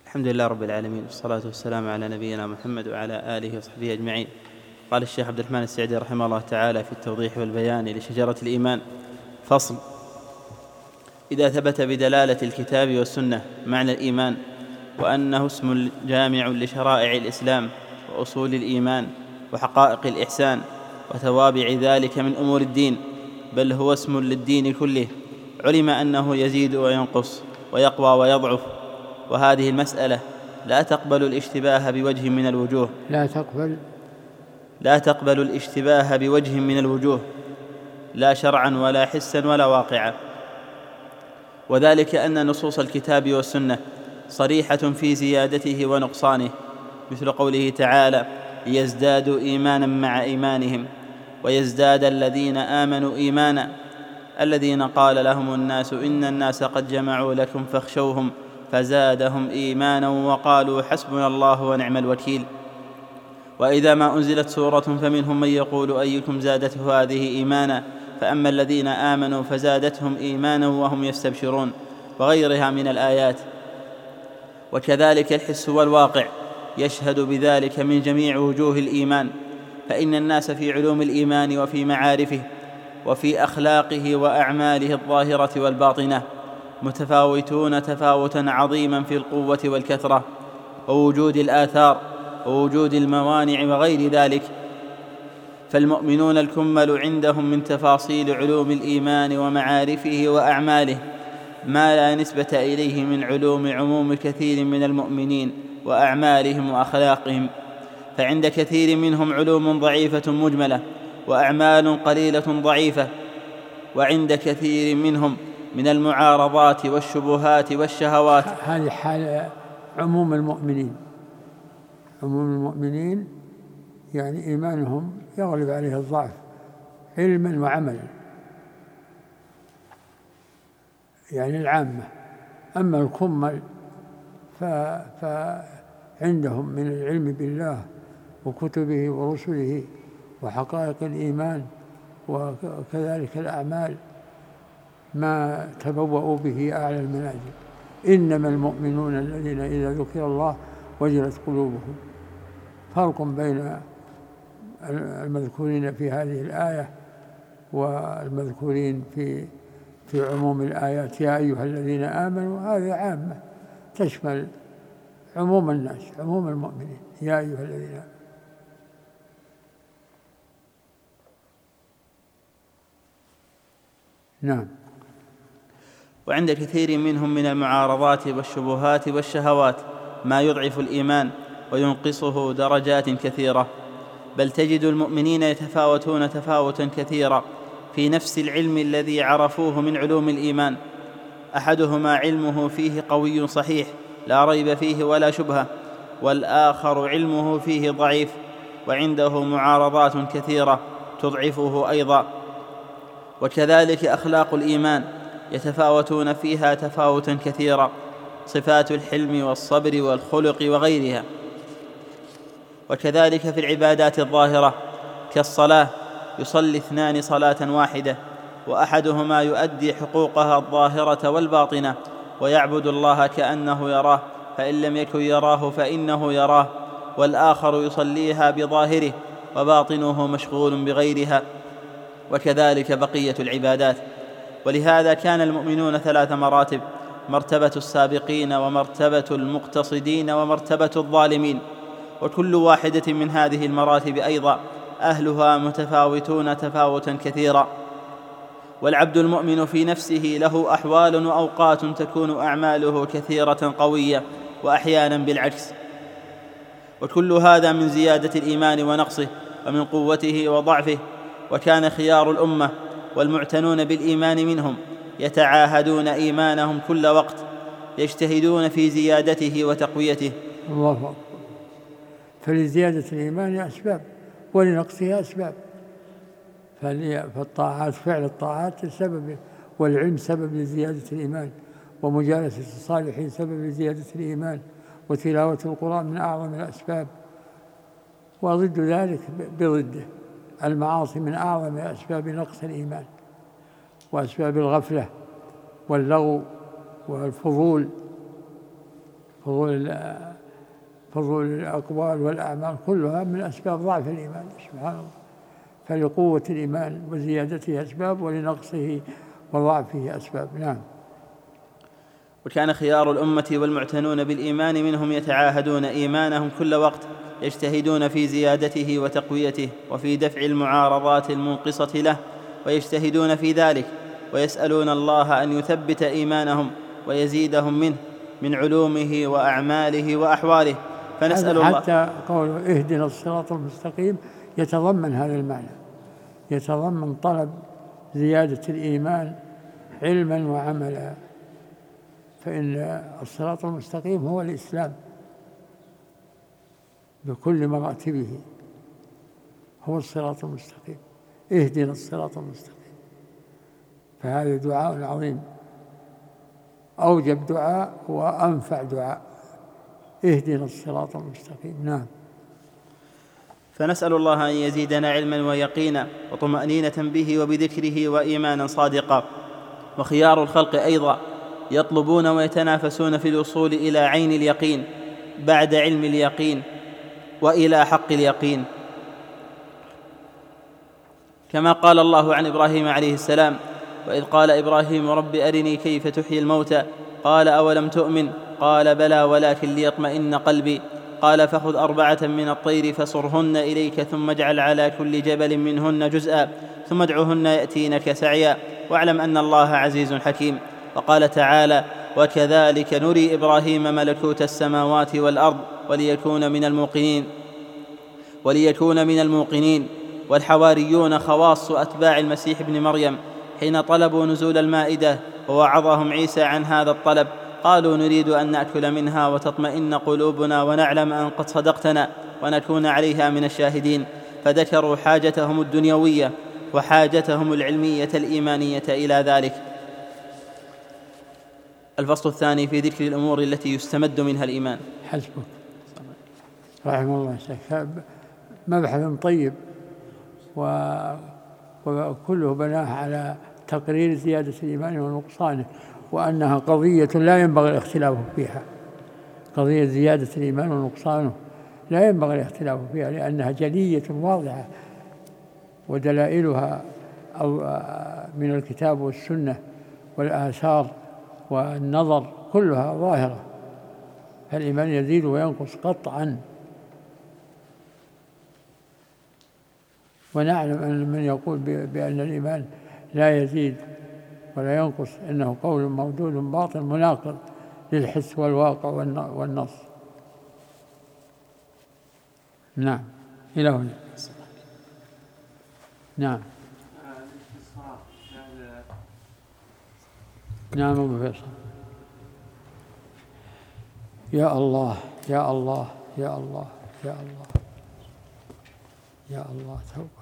الحمد لله رب العالمين، والصلاة والسلام على نبينا محمد وعلى آله وصحبه أجمعين. قال الشيخ عبد الرحمن السعدي رحمه الله تعالى في التوضيح والبيان لشجرة الإيمان: فصل. إذا ثبت بدلالة الكتاب والسنة معنى الإيمان وأنه اسم جامع لشرائع الإسلام وأصول الإيمان وحقائق الإحسان وتوابع ذلك من أمور الدين، بل هو اسم للدين كله، علم أنه يزيد وينقص ويقوى ويضعف، وهذه المسألة لا تقبل الاشتباه بوجه من الوجوه الاشتباه بوجه من الوجوه، لا شرعا ولا حسا ولا واقعا. وذلك أن نصوص الكتاب والسنة صريحة في زيادته ونقصانه، مثل قوله تعالى: ليزدادوا إيمانا مع إيمانهم ويزداد الذين آمنوا إيمانا، الذين قال لهم الناس إن الناس قد جمعوا لكم فاخشوهم فزادهم إيمانا وقالوا حسبنا الله ونعم الوكيل. وإذا ما أنزلت سورة فمنهم من يقول أيكم زادته هذه إيمانا، فأما الذين آمنوا فزادتهم إيمانا وهم يستبشرون، وغيرها من الآيات. وكذلك الحس والواقع يشهد بذلك من جميع وجوه الإيمان، فإن الناس في علوم الإيمان وفي معارفه وفي أخلاقه وأعماله الظاهرة والباطنة متفاوتون تفاوتا عظيما في القوة والكثرة ووجود الآثار ووجود الموانع وغير ذلك. فالمؤمنون الكمل عندهم من تفاصيل علوم الإيمان ومعارفه وأعماله ما لا نسبة إليه من علوم عموم كثير من المؤمنين وأعمالهم وأخلاقهم، فعند كثير منهم علوم ضعيفة مجملة وأعمال قليلة ضعيفة، وعند كثير منهم من المعارضات والشبهات والشهوات. هذه حال عموم المؤمنين، يعني إيمانهم يغلب عليه الضعف علما وعملا، يعني العامة. أما الكمل فعندهم من العلم بالله وكتبه ورسله وحقائق الإيمان وكذلك الأعمال ما تبوأوا به أعلى المنازل. إنما المؤمنون الذين إذا ذكر الله وجلت قلوبهم. فرق بين المذكورين في هذه الآية والمذكورين في عموم الآيات: يا أيها الذين آمنوا، هذه عامة تشمل عموم الناس، عموم المؤمنين، يا أيها الذين آمنوا. نعم. وعند كثير منهم من المعارضات والشبهات والشهوات ما يضعف الإيمان وينقصه درجات كثيرة، بل تجد المؤمنين يتفاوتون تفاوتا كثيرا في نفس العلم الذي عرفوه من علوم الإيمان. أحدهما علمه فيه قوي صحيح لا ريب فيه ولا شبهة، والآخر علمه فيه ضعيف وعنده معارضات كثيرة تضعفه أيضا. وكذلك أخلاق الإيمان يتفاوتون فيها تفاوتا كثيرا، صفات الحلم والصبر والخلق وغيرها. وكذلك في العبادات الظاهرة كالصلاة، يصلي اثنان صلاة واحدة، وأحدهما يؤدي حقوقها الظاهرة والباطنة ويعبد الله كأنه يراه، فإن لم يكن يراه فإنه يراه، والآخر يصليها بظاهره وباطنه مشغول بغيرها. وكذلك بقية العبادات. ولهذا كان المؤمنون 3 مراتب: مرتبة السابقين ومرتبة المقتصدين ومرتبة الظالمين، وكل واحدة من هذه المراتب أيضا أهلها متفاوتون تفاوتا كثيرا. والعبد المؤمن في نفسه له أحوال وأوقات تكون أعماله كثيرة قوية، وأحيانا بالعكس، وكل هذا من زيادة الإيمان ونقصه ومن قوته وضعفه. وكان خيار الأمة والمعتنون بالإيمان منهم يتعاهدون إيمانهم كل وقت، يجتهدون في زيادته وتقويته. الله أكبر. فلزيادة الإيمان أسباب ولنقصها أسباب، فالطاعات، فعل الطاعات سبب، والعلم سبب لزيادة الإيمان، ومجالسة الصالحين سبب لزيادة الإيمان، وتلاوة القرآن من أعظم الأسباب، وضد ذلك بضده. المعاصي من أعظم أسباب نقص الإيمان وأسباب الغفلة واللغو والفضول فضول الأقوال والأعمال كلها من أسباب ضعف الإيمان سبحان الله. فلقوة الإيمان وزيادته أسباب ولنقصه وضعفه أسباب. نعم. وكان خيار الأمة والمعتنون بالإيمان منهم يتعاهدون إيمانهم كل وقت، يجتهدون في زيادته وتقويته وفي دفع المعارضات المنقصة له، ويجتهدون في ذلك ويسألون الله أن يثبت إيمانهم ويزيدهم منه من علومه وأعماله وأحواله. فنسأل الله حتى قوله اهدنا الصراط المستقيم يتضمن هذا المعنى، يتضمن طلب زيادة الإيمان علما وعملا، فإن الصراط المستقيم هو الإسلام بكل مراتبه، هو الصراط المستقيم، اهدنا الصراط المستقيم. فهذا دعاء عظيم، أوجب دعاء وأنفع دعاء، اهدنا الصراط المستقيم. نعم. فنسأل الله أن يزيدنا علما ويقينا وطمأنينة به وبذكره وإيمانا صادقا. وخيار الخلق أيضا يطلبون ويتنافسون في الوصول إلى عين اليقين بعد علم اليقين وإلى حق اليقين، كما قال الله عن إبراهيم عليه السلام: وإذ قال إبراهيم رب أرني كيف تحيي الموتى قال أولم تؤمن قال بلى ولكن ليطمئن قلبي قال فخذ 4 من الطير فصرهن إليك ثم اجعل على كل جبل منهن جزءا ثم ادعهن يأتينك سعيا واعلم أن الله عزيز حكيم. وقال تعالى: وكذلك نري إبراهيم ملكوت السماوات والأرض وليكون من الموقنين. والحواريون خواص أتباع المسيح ابن مريم حين طلبوا نزول المائدة ووعظهم عيسى عن هذا الطلب قالوا: نريد أن نأكل منها وتطمئن قلوبنا ونعلم أن قد صدقتنا ونكون عليها من الشاهدين. فذكروا حاجتهم الدنيوية وحاجتهم العلمية الإيمانية إلى ذلك. الفصل الثاني في ذكر الأمور التي يستمد منها الإيمان. حسبك رحمه الله شيخ، مبحث طيب وكله بناه على تقرير زيادة الإيمان ونقصانه، وأنها قضية لا ينبغي الاختلاف فيها، قضية زيادة الإيمان ونقصانه لا ينبغي الاختلاف فيها، لأنها جلية واضحة ودلائلها من الكتاب والسنة والآثار والنظر كلها ظاهرة. فالإيمان يزيد وينقص قطعا، ونعلم أن من يقول بأن الإيمان لا يزيد ولا ينقص إنه قول موجود باطل مناقض للحس والواقع والنص. نعم. إلى هنا. نعم. نعم أبو فيصل. يا الله يا الله يا الله يا الله يا الله توبة.